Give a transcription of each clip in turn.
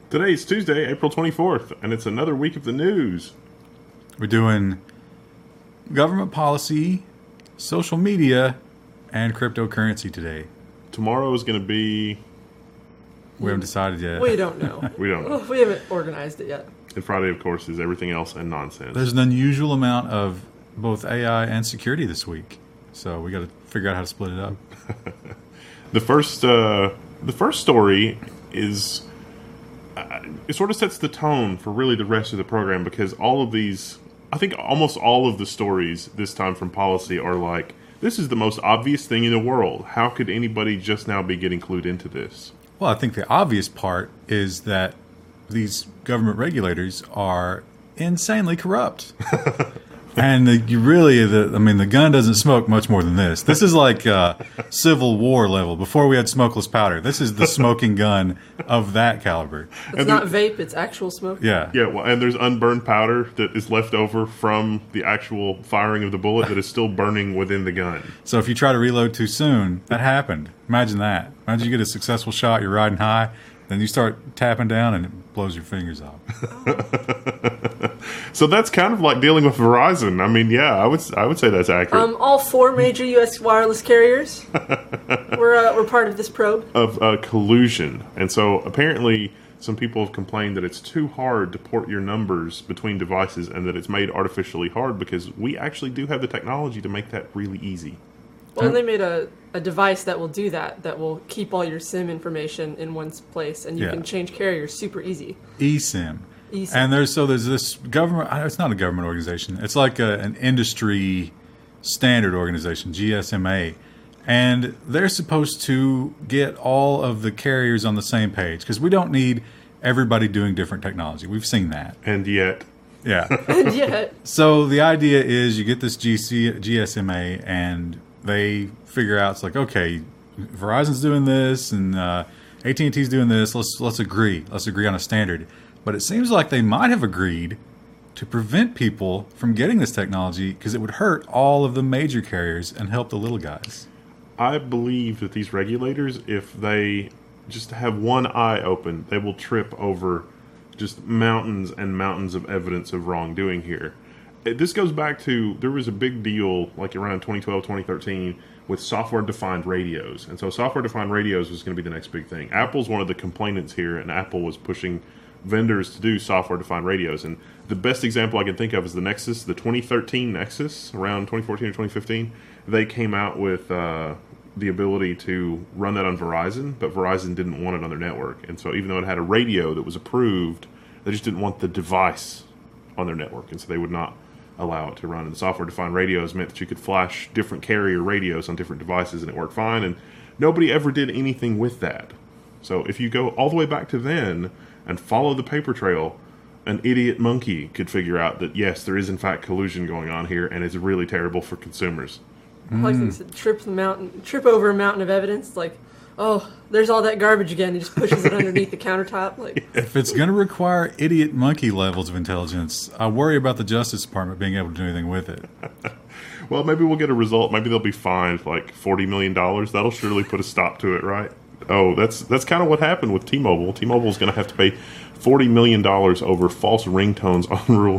Today's Tuesday, April 24th, and it's another week of the news. We're doing government policy, social media, and cryptocurrency today. Tomorrow is going to be... We haven't decided yet. We don't know. We don't know. We haven't organized it yet. And Friday, of course, is everything else and nonsense. There's an unusual amount of both AI and security this week, so we got to figure out how to split it up. The first story is... it sort of sets the tone for really the rest of the program, because all of these... I think almost all of the stories this time from policy are like, this is the most obvious thing in the world. How could anybody just now be getting clued into this? Well, I think the obvious part is that these government regulators are insanely corrupt. And the gun doesn't smoke much more than this. This is like Civil War level. Before we had smokeless powder, this is the smoking gun of that caliber. It's not vape, it's actual smoke. Yeah. Yeah, well, and there's unburned powder that is left over from the actual firing of the bullet that is still burning within the gun. So if you try to reload too soon, that happened. Imagine that. Imagine you get a successful shot, you're riding high, then you start tapping down and it blows your fingers off. So that's kind of like dealing with Verizon. I mean, yeah, I would say that's accurate. All four major U.S. wireless carriers were part of this probe. Of collusion. And so apparently some people have complained that it's too hard to port your numbers between devices and that it's made artificially hard, because we actually do have the technology to make that really easy. Well, they made a device that will do that will keep all your SIM information in one place, and you can change carriers super easy. eSIM. And there's this government, it's not a government organization, it's like an industry standard organization, GSMA, and they're supposed to get all of the carriers on the same page, because we don't need everybody doing different technology. We've seen that. And yet... Yeah. And yet... So the idea is you get this GSMA, and they figure out, it's like, okay, Verizon's doing this, and AT&T's doing this, let's agree on a standard. But it seems like they might have agreed to prevent people from getting this technology because it would hurt all of the major carriers and help the little guys. I believe that these regulators, if they just have one eye open, they will trip over just mountains and mountains of evidence of wrongdoing here. This goes back to, there was a big deal like around 2012, 2013 with software-defined radios. And so software-defined radios was going to be the next big thing. Apple's one of the complainants here, and Apple was pushing vendors to do software-defined radios. And the best example I can think of is the Nexus, the 2013 Nexus, around 2014 or 2015. They came out with the ability to run that on Verizon, but Verizon didn't want it on their network. And so even though it had a radio that was approved, they just didn't want the device on their network, and so they would not allow it to run. And the software-defined radios meant that you could flash different carrier radios on different devices, and it worked fine, and nobody ever did anything with that. So if you go all the way back to then and follow the paper trail, an idiot monkey could figure out that, yes, there is in fact collusion going on here, and it's really terrible for consumers. Like they said, trip over a mountain of evidence. Like, oh, there's all that garbage again. He just pushes it underneath the countertop. Like, if it's going to require idiot monkey levels of intelligence, I worry about the Justice Department being able to do anything with it. Well, maybe we'll get a result. Maybe they'll be fined like $40 million. That'll surely put a stop to it, right? Oh, that's kind of what happened with T-Mobile. T-Mobile's going to have to pay $40 million over false ringtones on rural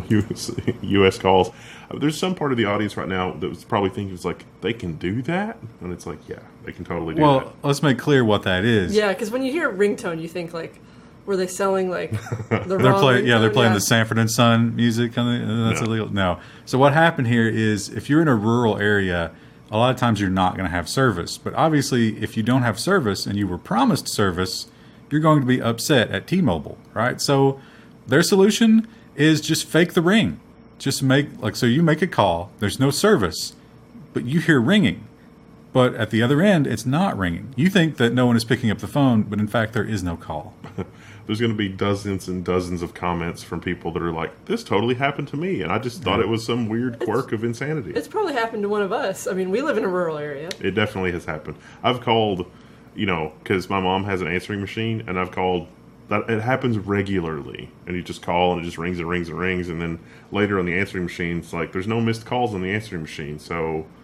U.S. calls. There's some part of the audience right now that was probably thinking, it's like, they can do that? And it's like, yeah, they can totally do that. Well, let's make clear what that is. Yeah, because when you hear ringtone, you think, like, were they selling, like, the they're wrong playing, ringtone? Yeah, they're playing the Sanford and Son music. That's illegal. No. So what happened here is, if you're in a rural area, a lot of times you're not going to have service. But obviously, if you don't have service and you were promised service, you're going to be upset at T-Mobile, right? So their solution is just fake the ring. Just so you make a call, there's no service, but you hear ringing. But at the other end, it's not ringing. You think that no one is picking up the phone, but in fact, there is no call. There's going to be dozens and dozens of comments from people that are like, this totally happened to me, and I just thought it was some weird quirk of insanity. It's probably happened to one of us. I mean, we live in a rural area. It definitely has happened. I've called, because my mom has an answering machine, and I've called, that it happens regularly, and you just call, and it just rings and rings and rings, and then later on the answering machine, it's like, there's no missed calls on the answering machine, so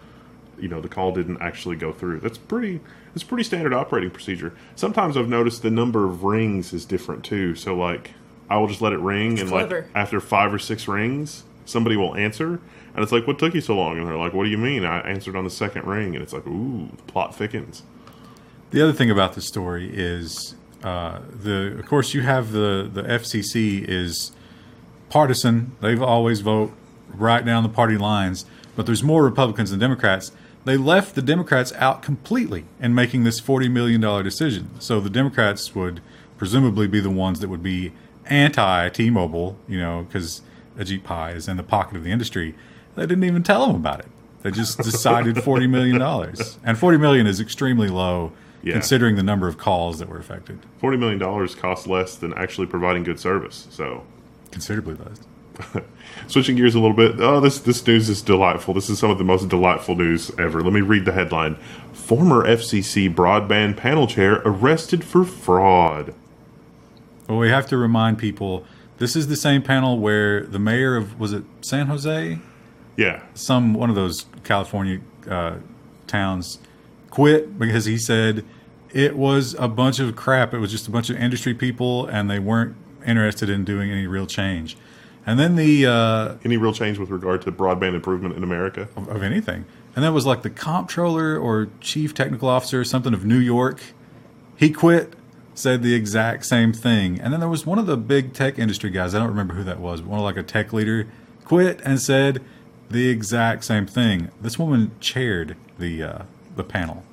the call didn't actually go through. That's pretty standard operating procedure. Sometimes I've noticed the number of rings is different too. So like I will just let it ring, and clever. like after 5 or 6 rings, somebody will answer, and it's like, what took you so long? And they're like, what do you mean? I answered on the second ring, and it's like, ooh, the plot thickens. The other thing about the story is, of course, you have the FCC is partisan. They've always vote right down the party lines, but there's more Republicans than Democrats. They left the Democrats out completely in making this $40 million decision. So the Democrats would presumably be the ones that would be anti-T-Mobile, because Ajit Pai is in the pocket of the industry. They didn't even tell them about it. They just decided $40 million. And $40 million is extremely low considering the number of calls that were affected. $40 million costs less than actually providing good service. So considerably less. Switching gears a little bit. Oh, this news is delightful. This is some of the most delightful news ever. Let me read the headline. Former FCC broadband panel chair arrested for fraud. Well, we have to remind people, this is the same panel where the mayor of, was it San Jose? Yeah. One of those California towns quit because he said it was a bunch of crap. It was just a bunch of industry people, and they weren't interested in doing any real change. And then any real change with regard to broadband improvement in America? Of anything. And that was like the comptroller or chief technical officer or something of New York. He quit, said the exact same thing. And then there was one of the big tech industry guys, I don't remember who that was, but one of like a tech leader, quit and said the exact same thing. This woman chaired the panel.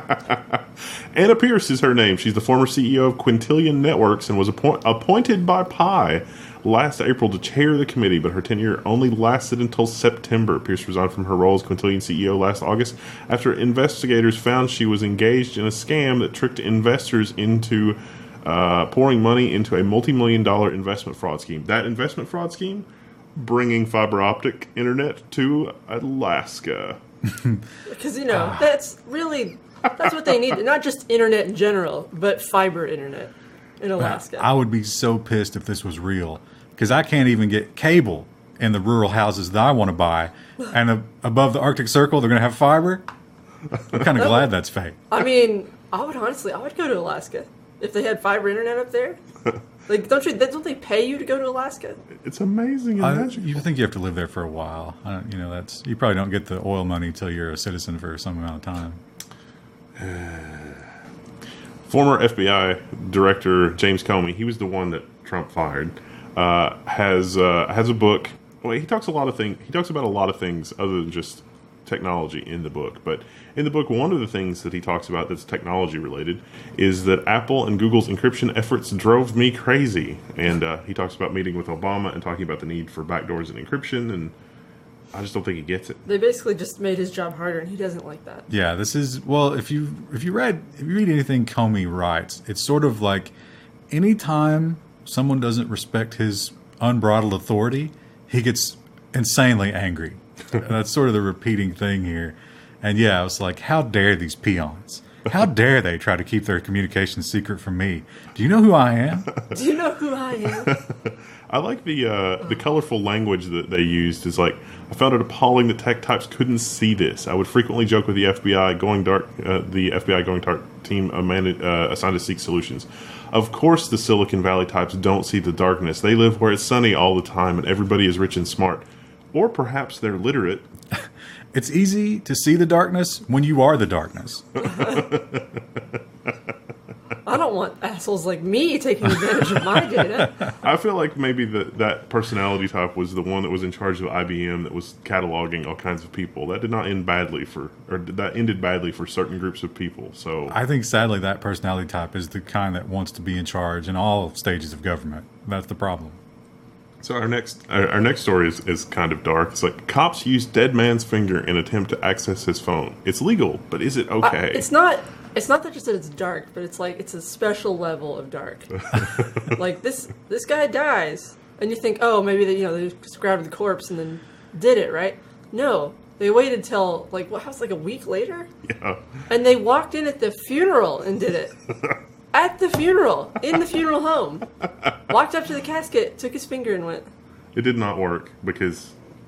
Anna Pierce is her name. She's the former CEO of Quintillion Networks and was appointed by Pi last April to chair the committee, but her tenure only lasted until September. Pierce resigned from her role as Quintillion CEO last August after investigators found she was engaged in a scam that tricked investors into pouring money into a multi-million-dollar investment fraud scheme. That investment fraud scheme? Bringing fiber optic internet to Alaska. Because, that's what they need. Not just internet in general, but fiber internet in Alaska. I would be so pissed if this was real, because I can't even get cable in the rural houses that I want to buy. And above the Arctic Circle, they're going to have fiber? I'm kind of glad that's fake. I mean, I would go to Alaska if they had fiber internet up there. Like, don't they pay you to go to Alaska? It's amazing. You think you have to live there for a while. You probably don't get the oil money until you're a citizen for some amount of time. Former FBI Director James Comey, he was the one that Trump fired, has a book. Well, he talks about a lot of things other than just technology in the book. But in the book, one of the things that he talks about that's technology related is that Apple and Google's encryption efforts drove me crazy. And he talks about meeting with Obama and talking about the need for backdoors and encryption, and I just don't think he gets it. They basically just made his job harder, and he doesn't like that. Yeah, this is, well, if you read anything Comey writes, it's sort of like anytime someone doesn't respect his unbridled authority, he gets insanely angry. That's sort of the repeating thing here. And yeah, I was like, how dare these peons? How dare they try to keep their communication secret from me? Do you know who I am? Do you know who I am? I like the colorful language that they used. Is like, I found it appalling that tech types couldn't see this. I would frequently joke with the FBI going dark team assigned to seek solutions. Of course, the Silicon Valley types don't see the darkness. They live where it's sunny all the time, and everybody is rich and smart. Or perhaps they're literate. It's easy to see the darkness when you are the darkness. I don't want assholes like me taking advantage of my data. I feel like maybe that personality type was the one that was in charge of IBM that was cataloging all kinds of people. That ended badly for certain groups of people. So I think sadly that personality type is the kind that wants to be in charge in all stages of government. That's the problem. So our next story is kind of dark. It's like cops use dead man's finger in attempt to access his phone. It's legal, but is it okay? It's not that just that it's dark, but it's like it's a special level of dark. Like this guy dies, and you think, oh, maybe they just grabbed the corpse and then did it, right? No, they waited till like a week later. Yeah, and they walked in at the funeral and did it. At the funeral, in the funeral home. Walked up to the casket, took his finger and went. It did not work because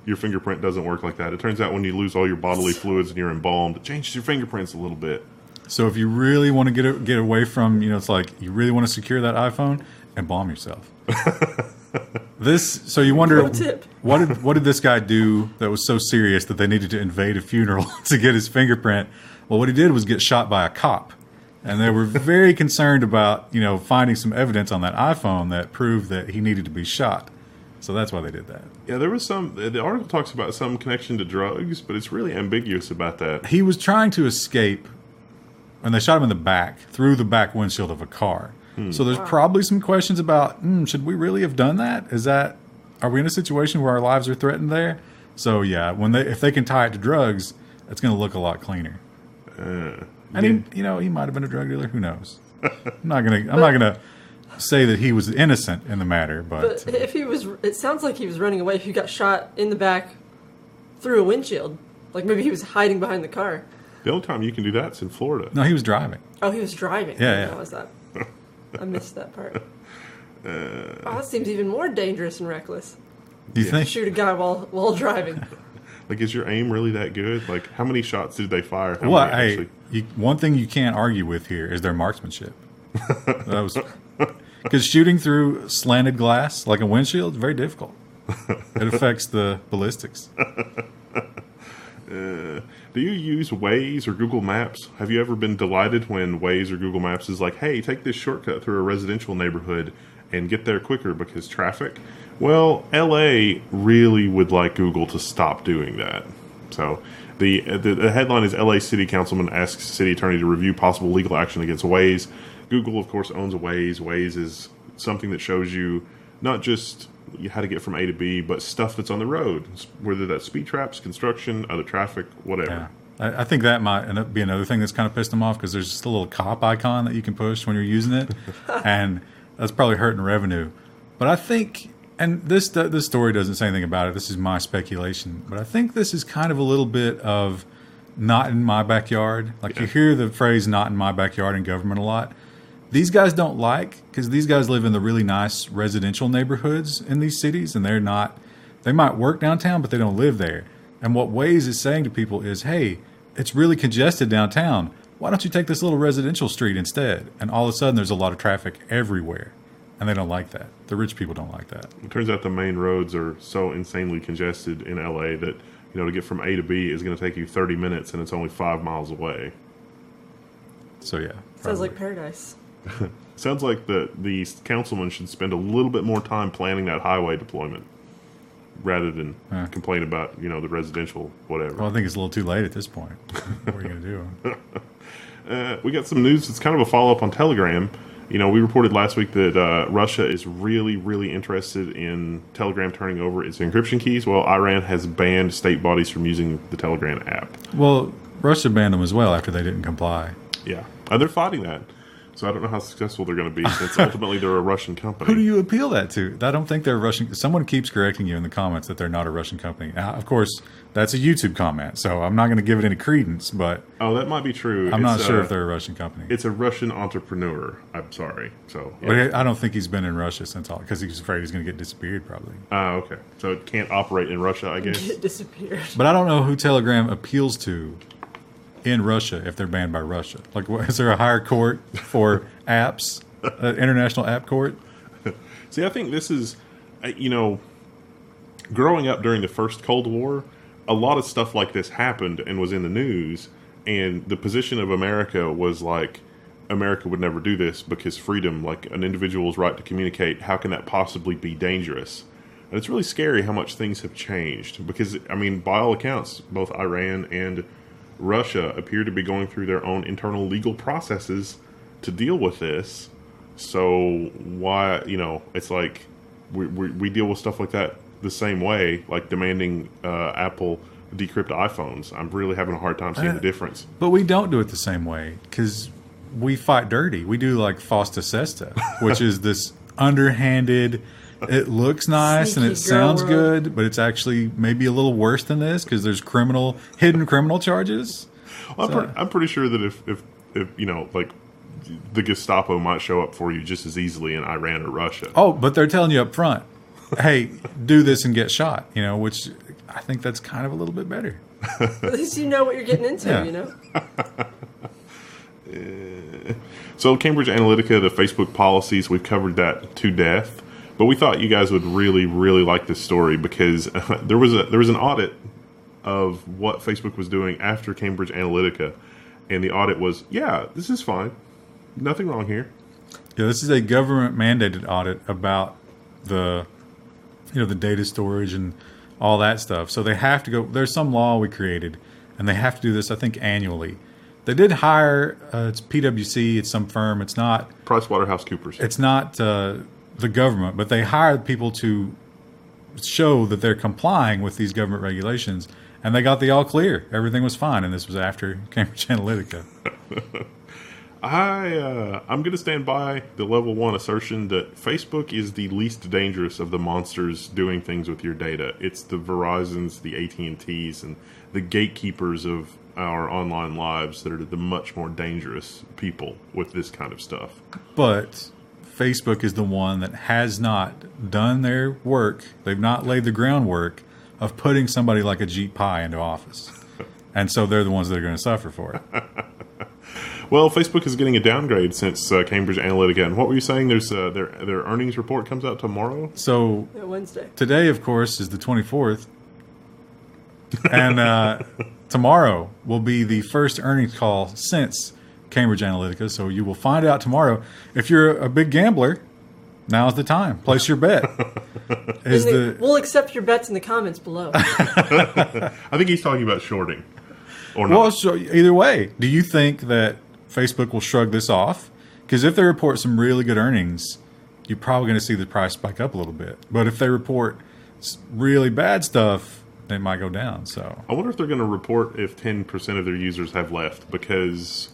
your fingerprint doesn't work like that. It turns out when you lose all your bodily fluids and you're embalmed, it changes your fingerprints a little bit. So if you really want to get away from, it's like you really want to secure that iPhone, embalm yourself. So you wonder Pro tip. what did this guy do that was so serious that they needed to invade a funeral to get his fingerprint? Well, what he did was get shot by a cop, and they were very concerned about finding some evidence on that iPhone that proved that he needed to be shot. So that's why they did that. Yeah, there was the article talks about some connection to drugs, but it's really ambiguous about that. He was trying to escape, and they shot him in the back, through the back windshield of a car. So there's probably some questions about, should we really have done that? Are we in a situation where our lives are threatened there? So yeah, if they can tie it to drugs, it's going to look a lot cleaner. He might have been a drug dealer. Who knows? I'm not gonna say that he was innocent in the matter, but if he was, it sounds like he was running away. If he got shot in the back through a windshield, like maybe he was hiding behind the car. The only time you can do that is in Florida. No, he was driving. Oh, he was driving. Yeah. How was that? I missed that part. That seems even more dangerous and reckless. You think? Shoot a guy while driving. Like, is your aim really that good? Like, how many shots did they fire? One thing you can't argue with here is their marksmanship. Because shooting through slanted glass like a windshield is very difficult. It affects the ballistics. Do you use Waze or Google Maps? Have you ever been delighted when Waze or Google Maps is like, hey, take this shortcut through a residential neighborhood and get there quicker because traffic? Well, LA really would like Google to stop doing that. So the headline is LA City Councilman asks city attorney to review possible legal action against Waze. Google, of course, owns Waze. Waze is something that shows you not just how to get from A to B, but stuff that's on the road, whether that's speed traps, construction, other traffic, whatever. Yeah. I think that might end up being another thing that's kind of pissed them off because there's just a little cop icon that you can push when you're using it, and that's probably hurting revenue. But I think, and this story doesn't say anything about it, this is my speculation, but I think this is kind of a little bit of not in my backyard. Like you hear the phrase not in my backyard in government a lot. These guys don't because these guys live in the really nice residential neighborhoods in these cities, and they might work downtown, but they don't live there. And what Waze is saying to people is, hey, it's really congested downtown. Why don't you take this little residential street instead? And all of a sudden, there's a lot of traffic everywhere, and they don't like that. The rich people don't like that. It turns out the main roads are so insanely congested in LA that, to get from A to B is going to take you 30 minutes, and it's only 5 miles away. So, yeah. Sounds like paradise. Sounds like the councilman should spend a little bit more time planning that highway deployment rather than complain about, the residential whatever. Well, I think it's a little too late at this point. What are you going to do? We got some news that's kind of a follow-up on Telegram. We reported last week that Russia is really, really interested in Telegram turning over its encryption keys. Well, Iran has banned state bodies from using the Telegram app. Well, Russia banned them as well after they didn't comply. Yeah. They're fighting that. So I don't know how successful they're going to be since ultimately they're a Russian company. Who do you appeal that to? I don't think they're Russian. Someone keeps correcting you in the comments that they're not a Russian company. Now, of course, that's a YouTube comment, so I'm not going to give it any credence, but... Oh, that might be true. I'm not sure if they're a Russian company. It's a Russian entrepreneur. I'm sorry. So, yeah. But I don't think he's been in Russia since all... Because he's afraid he's going to get disappeared, probably. Okay. So it can't operate in Russia, I guess? Get disappeared. But I don't know who Telegram appeals to in Russia if they're banned by Russia. Like, is there a higher court for apps, international app court? See, I think this is, growing up during the first Cold War, a lot of stuff like this happened and was in the news, and the position of America was like, America would never do this because freedom, like an individual's right to communicate, how can that possibly be dangerous? And it's really scary how much things have changed because, by all accounts, both Iran and Russia appear to be going through their own internal legal processes to deal with this. So why, it's like we deal with stuff like that the same way, like demanding Apple decrypt iPhones. I'm really having a hard time seeing the difference. But we don't do it the same way because we fight dirty. We do like Fosta Sesta, which is this underhanded... It looks nice Sneaky and it sounds world. good, but it's actually maybe a little worse than this because there's hidden criminal charges. Well, I'm pretty sure that if like the Gestapo might show up for you just as easily in Iran or Russia. Oh, but they're telling you up front, hey, do this and get shot, which I think that's kind of a little bit better. At least you know what you're getting into, Yeah. you know? So Cambridge Analytica, the Facebook policies, we've covered that to death. But we thought you guys would really, really like this story because there was an audit of what Facebook was doing after Cambridge Analytica, and the audit was, yeah, this is fine, nothing wrong here. Yeah, this is a government mandated audit about the data storage and all that stuff. So they have to go. There's some law we created, and they have to do this, I think, annually. They did hire it's PwC. It's some firm. It's not PricewaterhouseCoopers. It's not the government, but they hired people to show that they're complying with these government regulations, and they got the all clear. Everything was fine, and this was after Cambridge Analytica. I'm going to stand by the level 1 assertion that Facebook is the least dangerous of the monsters doing things with your data. It's the Verizons, the AT&Ts, and the gatekeepers of our online lives that are the much more dangerous people with this kind of stuff. But Facebook is the one that has not done their work. They've not laid the groundwork of putting somebody like Ajit Pai into office. And so they're the ones that are going to suffer for it. Well, Facebook is getting a downgrade since Cambridge Analytica. And what were you saying? There's their earnings report comes out tomorrow? So Wednesday. Today, of course, is the 24th. And tomorrow will be the first earnings call since Cambridge Analytica. So you will find out tomorrow. If you're a big gambler, now's the time. Place your bet. We'll accept your bets in the comments below. I think he's talking about shorting. Or not. Well, so either way, do you think that Facebook will shrug this off? Because if they report some really good earnings, you're probably going to see the price spike up a little bit. But if they report really bad stuff, they might go down. So I wonder if they're going to report if 10% of their users have left, because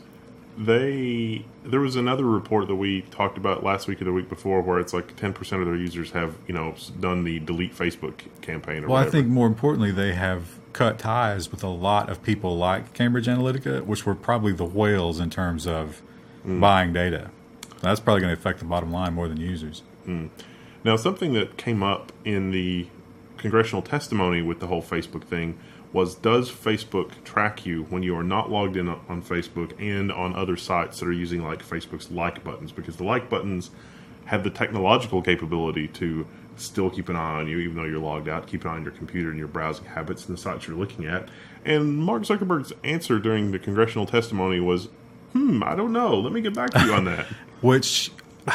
there was another report that we talked about last week or the week before where it's like 10% of their users have, done the delete Facebook campaign or whatever. I think more importantly, they have cut ties with a lot of people like Cambridge Analytica, which were probably the whales in terms of buying data. That's probably going to affect the bottom line more than users. Now, something that came up in the congressional testimony with the whole Facebook thing was, does Facebook track you when you are not logged in on Facebook and on other sites that are using like Facebook's like buttons? Because the like buttons have the technological capability to still keep an eye on you, even though you're logged out, keep an eye on your computer and your browsing habits and the sites you're looking at. And Mark Zuckerberg's answer during the congressional testimony was, I don't know. Let me get back to you on that. Which,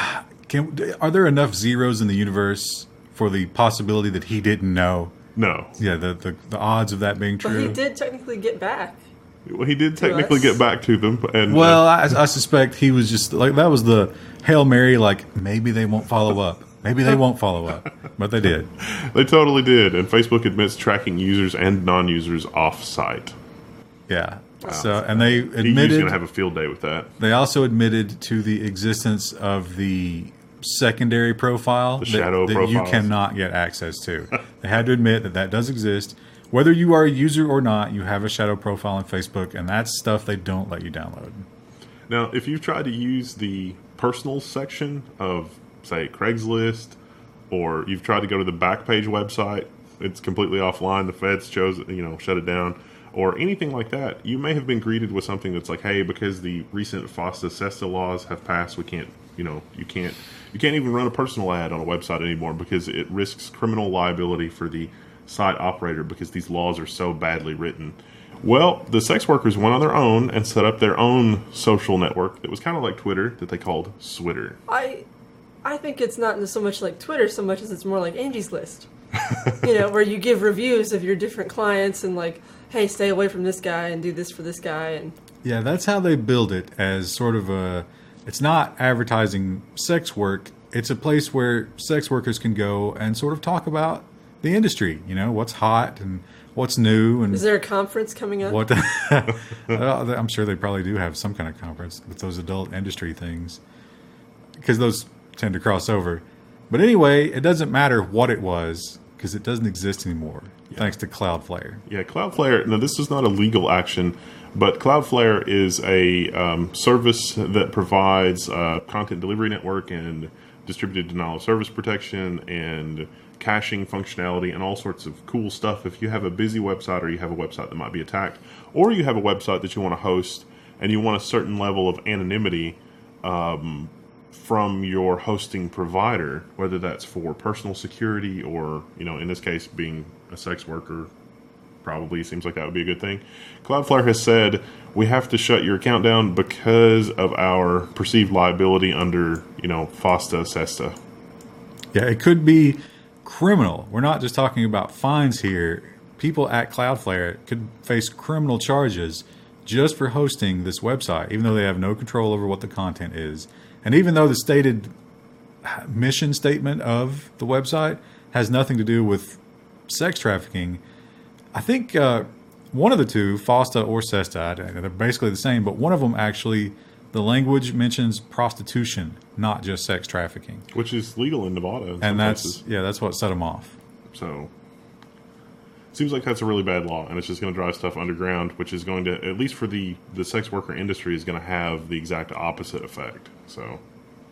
are there enough zeros in the universe for the possibility that he didn't know? No. Yeah, the odds of that being true. But he did technically get back. Well, he did technically get back to them. And well, I suspect he was just like, that was the Hail Mary, like, maybe they won't follow up. Maybe they won't follow up. But they did. They totally did. And Facebook admits tracking users and non-users off-site. Yeah. So, and they He's admitted, going to have a field day with that. they also admitted to the existence of the secondary profile The shadow that you profiles. cannot get access to. They had to admit that that does exist. Whether you are a user or not, you have a shadow profile on Facebook, and that's stuff they don't let you download. Now, if you've tried to use the personal section of, say, Craigslist, or you've tried to go to the Backpage website, it's completely offline. The feds shut it down, or anything like that. You may have been greeted with something that's like, hey, because the recent FOSTA-SESTA laws have passed, we can't, you can't even run a personal ad on a website anymore because it risks criminal liability for the site operator because these laws are so badly written. Well, the sex workers went on their own and set up their own social network that was kind of like Twitter that they called Switter. I think it's not so much like Twitter so much as it's more like Angie's List. Where you give reviews of your different clients and like, hey, stay away from this guy and do this for this guy. And Yeah, that's how they build it, as sort of it's not advertising sex work. It's a place where sex workers can go and sort of talk about the industry, what's hot and what's new. And is there a conference coming up? what? I'm sure they probably do have some kind of conference with those adult industry things, because those tend to cross over. But anyway, it doesn't matter what it was because it doesn't exist anymore, thanks to Cloudflare. Yeah, Cloudflare. Now, this is not a legal action, but Cloudflare is a service that provides content delivery network and distributed denial of service protection and caching functionality and all sorts of cool stuff if you have a busy website or you have a website that might be attacked, or you have a website that you want to host and you want a certain level of anonymity from your hosting provider, whether that's for personal security or, in this case, being a sex worker. Probably seems like that would be a good thing. Cloudflare has said we have to shut your account down because of our perceived liability under, FOSTA, SESTA. Yeah, it could be criminal. We're not just talking about fines here. People at Cloudflare could face criminal charges just for hosting this website, even though they have no control over what the content is. And even though the stated mission statement of the website has nothing to do with sex trafficking, I think one of the two, FOSTA or SESTA, they're basically the same, but one of them actually, the language mentions prostitution, not just sex trafficking. Which is legal in Nevada. And that's what set them off. So, seems like that's a really bad law, and it's just going to drive stuff underground, which is going to, at least for the sex worker industry, is going to have the exact opposite effect. So,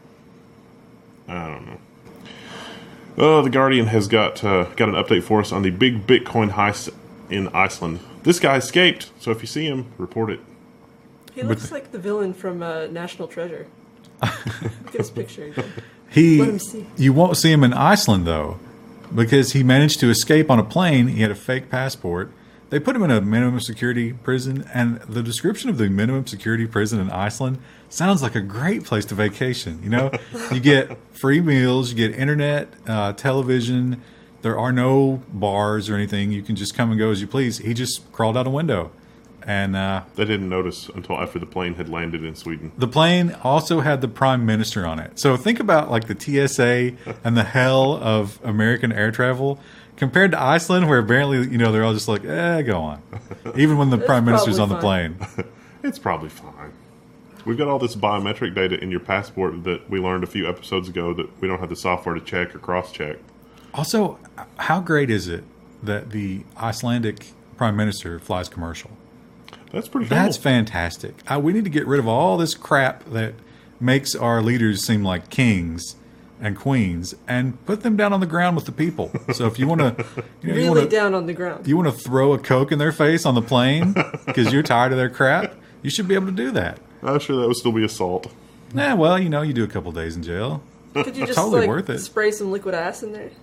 I don't know. Oh, The Guardian has got an update for us on the big Bitcoin heist in Iceland. This guy escaped, so if you see him, report it. He looks like the villain from National Treasure. Look at his picture. Let him see. You won't see him in Iceland, though, because he managed to escape on a plane. He had a fake passport. They put him in a minimum security prison, and the description of the minimum security prison in Iceland sounds like a great place to vacation. You get free meals, you get internet, television. There are no bars or anything. You can just come and go as you please. He just crawled out a window. And they didn't notice until after the plane had landed in Sweden. The plane also had the prime minister on it. So think about like the TSA and the hell of American air travel compared to Iceland, where apparently, they're all just like, go on. Even when the prime minister's on the plane. It's probably fine. We've got all this biometric data in your passport that we learned a few episodes ago that we don't have the software to check or cross-check. Also, how great is it that the Icelandic prime minister flies commercial? That's pretty cool. That's fantastic. We need to get rid of all this crap that makes our leaders seem like kings and queens and put them down on the ground with the people. So if you want to... down on the ground. You want to throw a Coke in their face on the plane because you're tired of their crap, you should be able to do that. I'm sure that would still be assault. Nah, well, you do a couple days in jail. Could you just totally worth it. Spray some liquid ass in there?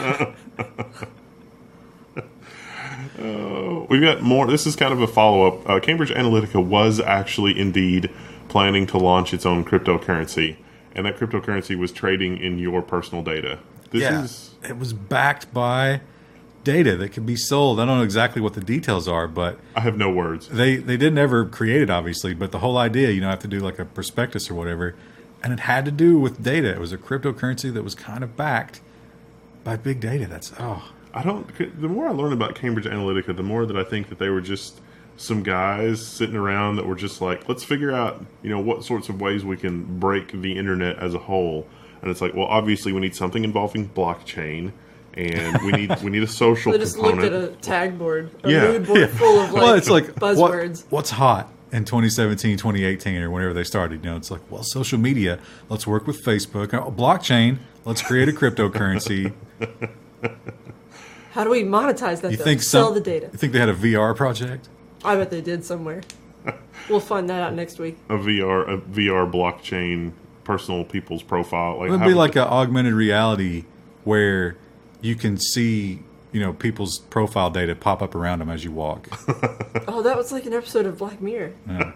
We've got more. This is kind of a follow-up. Cambridge Analytica was actually indeed planning to launch its own cryptocurrency, and that cryptocurrency was trading in your personal data. It was backed by data that could be sold. I don't know exactly what the details are, but I have no words. They didn't ever create it, obviously, but the whole idea, have to do like a prospectus or whatever, and it had to do with data. It was a cryptocurrency that was kind of backed by big data. The more I learn about Cambridge Analytica, the more that I think that they were just some guys sitting around that were just like, let's figure out, what sorts of ways we can break the internet as a whole. And it's like, well, obviously we need something involving blockchain, and we need a social they just component. looked at a tag board, mood board full of it's like buzzwords. What's hot in 2017, 2018, or whenever they started? It's like, well, social media. Let's work with Facebook. Blockchain. Let's create a cryptocurrency. How do we monetize that? Sell the data. You think they had a VR project? I bet they did somewhere. We'll find that out next week. A VR blockchain personal people's profile. It would be like an augmented reality where you can see, people's profile data pop up around them as you walk. Oh, that was like an episode of Black Mirror.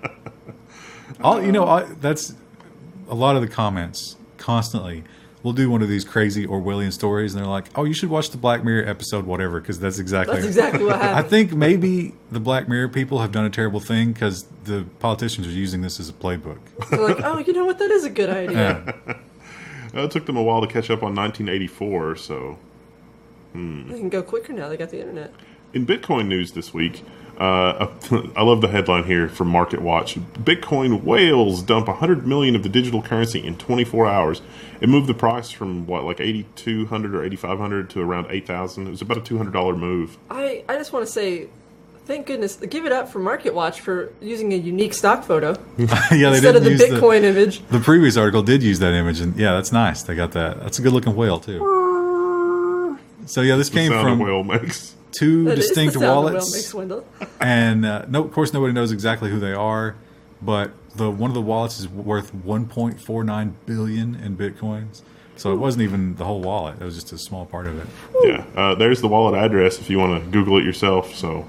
Yeah. That's a lot of the comments constantly. We'll do one of these crazy Orwellian stories, and they're like, "Oh, you should watch the Black Mirror episode, whatever," because that's exactly what happened. I think maybe the Black Mirror people have done a terrible thing because the politicians are using this as a playbook. They're like, "Oh, you know what? That is a good idea." It took them a while to catch up on 1984, so They can go quicker now. They got the internet. In Bitcoin news this week, I love the headline here from Market Watch. Bitcoin whales dump 100 million of the digital currency in 24 hours. It moved the price from like 8,200 or 8,500 to around 8,000. It was about a $200 move. I just want to say, thank goodness, give it up for Market Watch for using a unique stock photo instead of the Bitcoin image. The previous article did use that image, and yeah, that's nice. They got that. That's a good looking whale too. So yeah, this came sound a from whale makes. two That is the distinct sound the whale wallets, makes, Wendell. and no, of course, nobody knows exactly who they are. But one of the wallets is worth 1.49 billion in bitcoins. So it wasn't even the whole wallet; it was just a small part of it. Yeah, there's the wallet address if you want to Google it yourself. So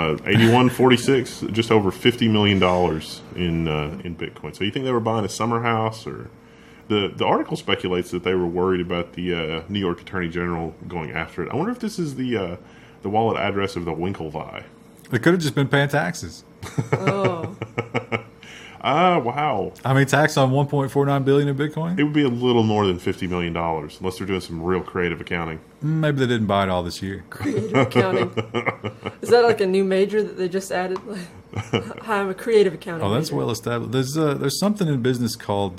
8146, just over $50 million in Bitcoin. So you think they were buying a summer house, or the article speculates that they were worried about the New York Attorney General going after it. I wonder if this is the wallet address of the Winklevi. It could have just been paying taxes. Oh, Ah, wow. I mean, tax on 1.49 billion in Bitcoin. It would be a little more than $50 million, unless they're doing some real creative accounting. Maybe they didn't buy it all this year. creative accounting. Is that like a new major that they just added? Like, hi, I'm a creative accounting. Oh, that's major. well established. There's something in business called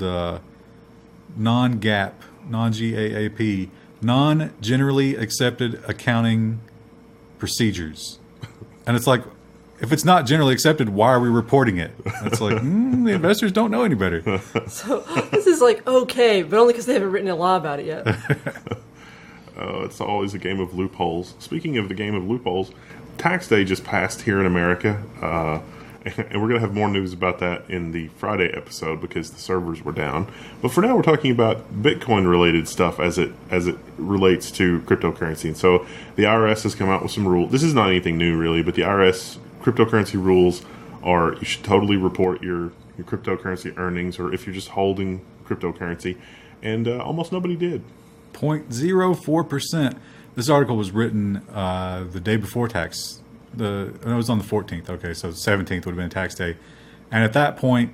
non-GAAP, non-GAAP, non-generally accepted accounting procedures, and it's like, if it's not generally accepted, why are we reporting it? It's like the investors don't know any better. So this is like okay, but only because they haven't written a law about it yet. It's always a game of loopholes. Speaking of the game of loopholes, tax day just passed here in America, and we're going to have more news about that in the Friday episode because the servers were down. But for now, we're talking about Bitcoin-related stuff as it relates to cryptocurrency. And so the IRS has come out with some rules. This is not anything new, really, but the IRS cryptocurrency rules are you should totally report your cryptocurrency earnings, or if you're just holding cryptocurrency, and almost nobody did. 0.04%. This article was written the day before tax. It was on the 14th. Okay, so 17th would have been tax day. And at that point,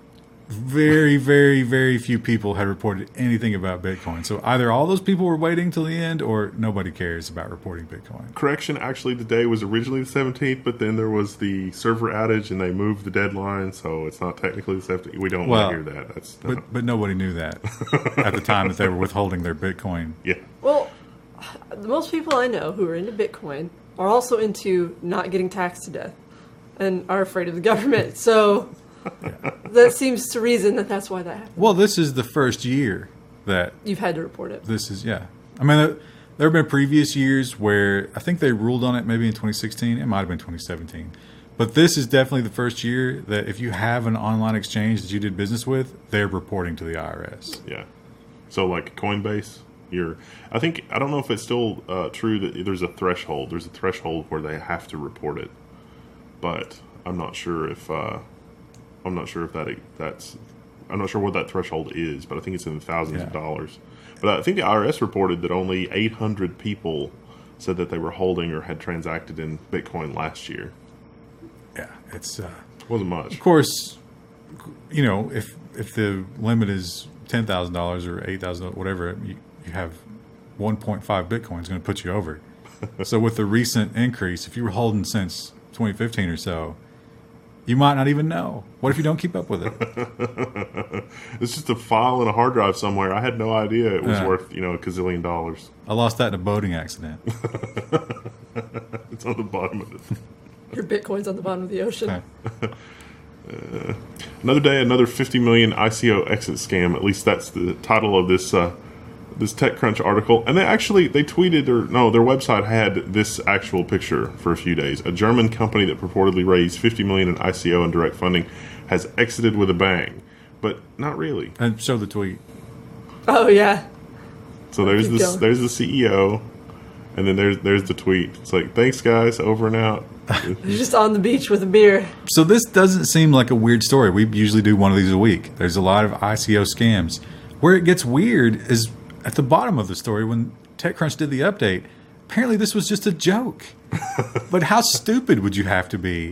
very, very, very few people had reported anything about Bitcoin. So either all those people were waiting till the end, or nobody cares about reporting Bitcoin. Correction, actually the day was originally the 17th, but then there was the server outage and they moved the deadline, so it's not technically the 17th. We don't want to hear that. But nobody knew that at the time that they were withholding their Bitcoin. Yeah. Well, most people I know who are into Bitcoin are also into not getting taxed to death and are afraid of the government. So that seems to reason that that's why that happened. Well, this is the first year that You've had to report it. this is, yeah. I mean, there have been previous years where I think they ruled on it maybe in 2016. It might have been 2017. But this is definitely the first year that if you have an online exchange that you did business with, they're reporting to the IRS. Yeah. So like Coinbase, I don't know if it's still true that there's a threshold. There's a threshold where they have to report it, but I'm not sure if I'm not sure what that threshold is. But I think it's in the thousands of dollars. But I think the IRS reported that only 800 people said that they were holding or had transacted in Bitcoin last year. Yeah, it's Wasn't much. of course, you know, if the limit is $10,000 or $8,000, whatever, you have 1.5 Bitcoin is going to put you over. So with the recent increase, if you were holding since 2015 or so, you might not even know. What if you don't keep up with it? It's just a file in a hard drive somewhere. I had no idea it was worth, a gazillion dollars. I lost that in a boating accident. It's on the bottom of it. Your Bitcoin's on the bottom of the ocean. Okay. Another day, another 50 million ICO exit scam. At least that's the title of this TechCrunch article. And they tweeted, their website had this actual picture for a few days. A German company that purportedly raised 50 million in ICO and direct funding has exited with a bang, but not really. And show the tweet. Oh yeah. So there's Keep going. there's the CEO, and then there's the tweet. It's like, thanks guys, over and out. You're just on the beach with a beer. So this doesn't seem like a weird story. We usually do one of these a week. There's a lot of ICO scams. Where it gets weird is at the bottom of the story when TechCrunch did the update. Apparently this was just a joke. But how stupid would you have to be?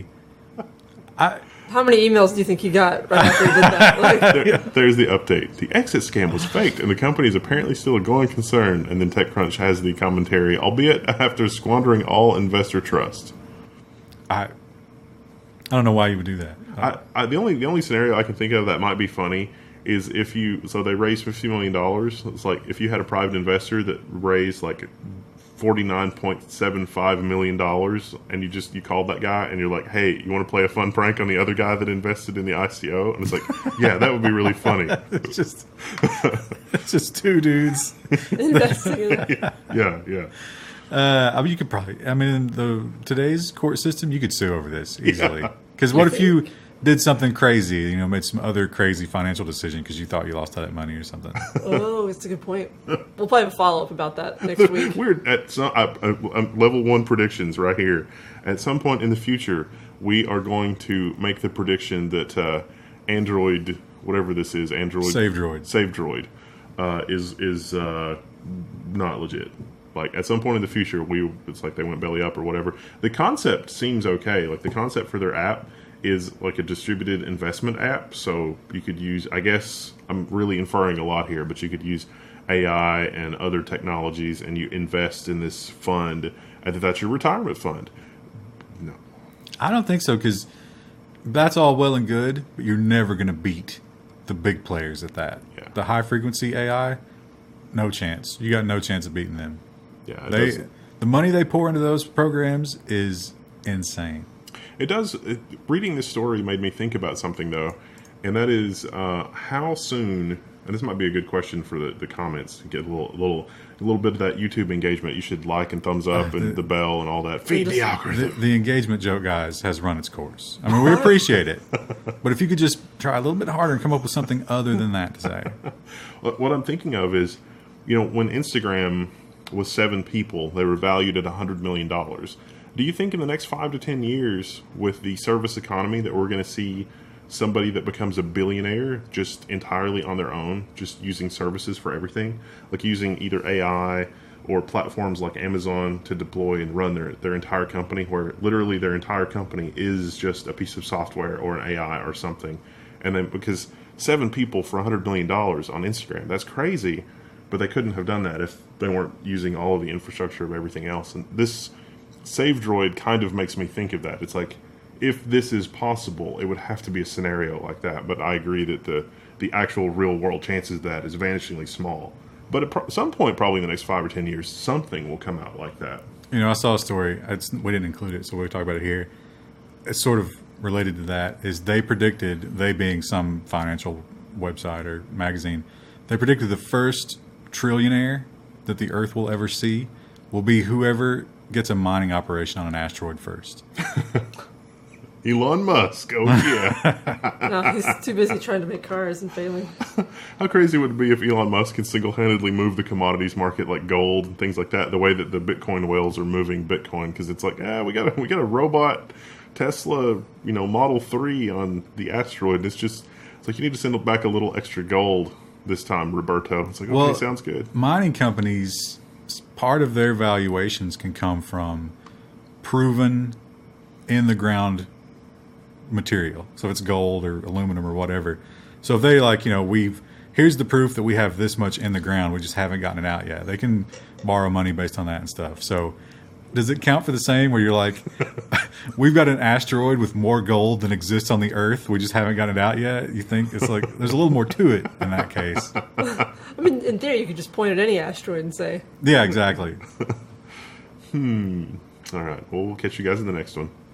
How many emails do you think you got right after you did that? Like, There's the update. The exit scam was faked, and the company is apparently still a going concern. And then TechCrunch has the commentary, albeit after squandering all investor trust. I don't know why you would do that. The only scenario I can think of that might be funny is if they raised $50 million. It's like if you had a private investor that raised like $49.75 million, and you called that guy and you're like, hey, you want to play a fun prank on the other guy that invested in the ICO? And it's like, yeah, that would be really funny. It's just two dudes. investing in that. Yeah. I mean, you could probably. I mean, in today's court system, you could sue over this easily. Because what if you did something crazy? You know, made some other crazy financial decision because you thought you lost all that money or something. Oh, it's a good point. We'll probably have a follow up about that next week. We're at some level 1 predictions right here. At some point in the future, we are going to make the prediction that Android, whatever this is, Android Save Droid, is not legit. Like at some point in the future, it's like they went belly up or whatever. The concept seems okay. Like the concept for their app is like a distributed investment app. So you could use, I guess I'm really inferring a lot here, but you could use AI and other technologies and you invest in this fund and that's your retirement fund. No. I don't think so because that's all well and good, but you're never going to beat the big players at that. Yeah. The high frequency AI, no chance. You got no chance of beating them. Yeah, the money they pour into those programs is insane. It does. Reading this story made me think about something though, and that is how soon. And this might be a good question for the comments to get a little bit of that YouTube engagement. You should like and thumbs up and the bell and all that. Feed the algorithm. The engagement joke, guys, has run its course. I mean, we appreciate it, but if you could just try a little bit harder and come up with something other than that to say. What I'm thinking of is, when Instagram was 7 people, they were valued at $100 million. Do you think in the next 5 to 10 years, with the service economy, that we're going to see somebody that becomes a billionaire just entirely on their own, just using services for everything, like using either AI or platforms like Amazon to deploy and run their entire company, where literally their entire company is just a piece of software or an AI or something? And then because 7 people for $100 million on Instagram, that's crazy. But they couldn't have done that if they weren't using all of the infrastructure of everything else. And this Save Droid kind of makes me think of that. It's like, if this is possible, it would have to be a scenario like that. But I agree that the actual real world chances of that is vanishingly small. But at some point, probably in the next 5 or 10 years, something will come out like that. I saw a story. We didn't include it, so we'll talk about it here. It's sort of related to that. Is they predicted, they being some financial website or magazine, they predicted the first trillionaire that the Earth will ever see will be whoever gets a mining operation on an asteroid first. Elon Musk. Oh, yeah. No, he's too busy trying to make cars and failing. How crazy would it be if Elon Musk could single-handedly move the commodities market like gold and things like that, the way that the Bitcoin whales are moving Bitcoin? Because it's like, we got a robot Tesla, Model 3 on the asteroid. It's like you need to send back a little extra gold this time, Roberto. It's like, okay, sounds good. Mining companies, part of their valuations can come from proven in the ground material. So it's gold or aluminum or whatever. So if they here's the proof that we have this much in the ground, we just haven't gotten it out yet. They can borrow money based on that and stuff. So does it count for the same where you're like, we've got an asteroid with more gold than exists on the Earth, we just haven't gotten it out yet? You think it's like there's a little more to it in that case? I mean, in theory, you could just point at any asteroid and say, yeah, exactly. All right. Well, we'll catch you guys in the next one.